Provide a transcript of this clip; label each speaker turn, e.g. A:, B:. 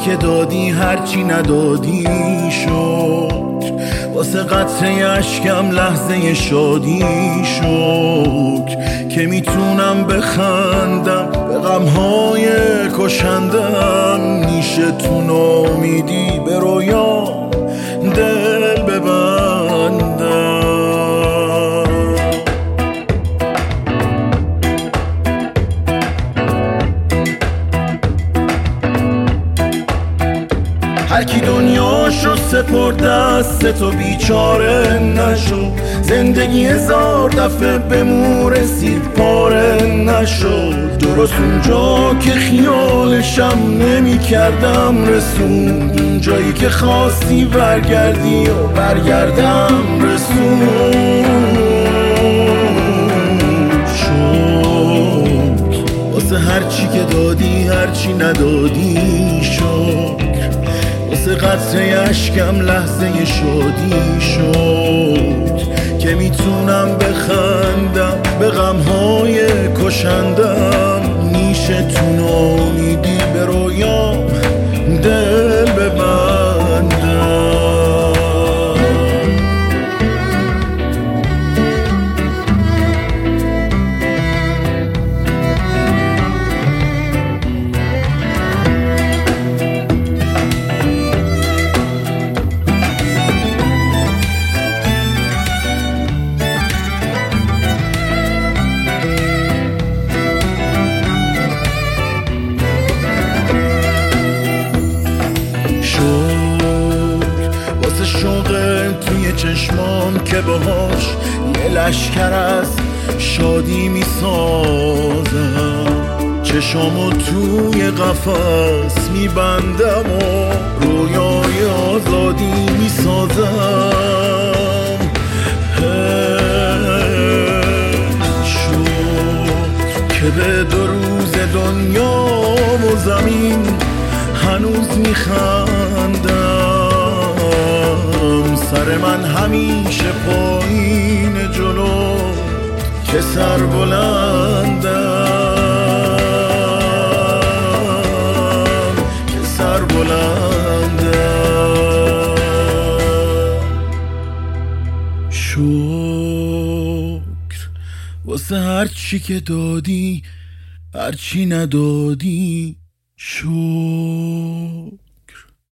A: که دادی هرچی ندادی شکر، واسه قطره اشکم لحظه شادی شکر، که میتونم بخندم به غمهای کشندم، میشه تو نامیدی به رویام دل ببندم. هر کی دنیاشو سپرد دست تو بیچاره نشو، زندگی هزار دفعه به مو رسید پاره نشد، درست اونجا که خیالشم نمی کردم رسون، اونجایی که خواستی برگردی و برگردم رسون. شد واسه هرچی که دادی هرچی ندادی شد، واسه قطره اشکم لحظه شادی شد، که میتونم بخندم به غمهای کشندم، میشه تو نامیدی به رویام دل ببندم. شوق توی چشمام که باهاش یه لشکر از شادی میسازم، چشامو توی قفس میبندم و رویای آزادی میسازم. شد که به 2 روز دنیا و زمین هنوز میخندم، سر من همیشه پایین جلو که سر بلندم، که سر بلندم. شکر واسه هرچی که دادی هرچی ندادی شکر.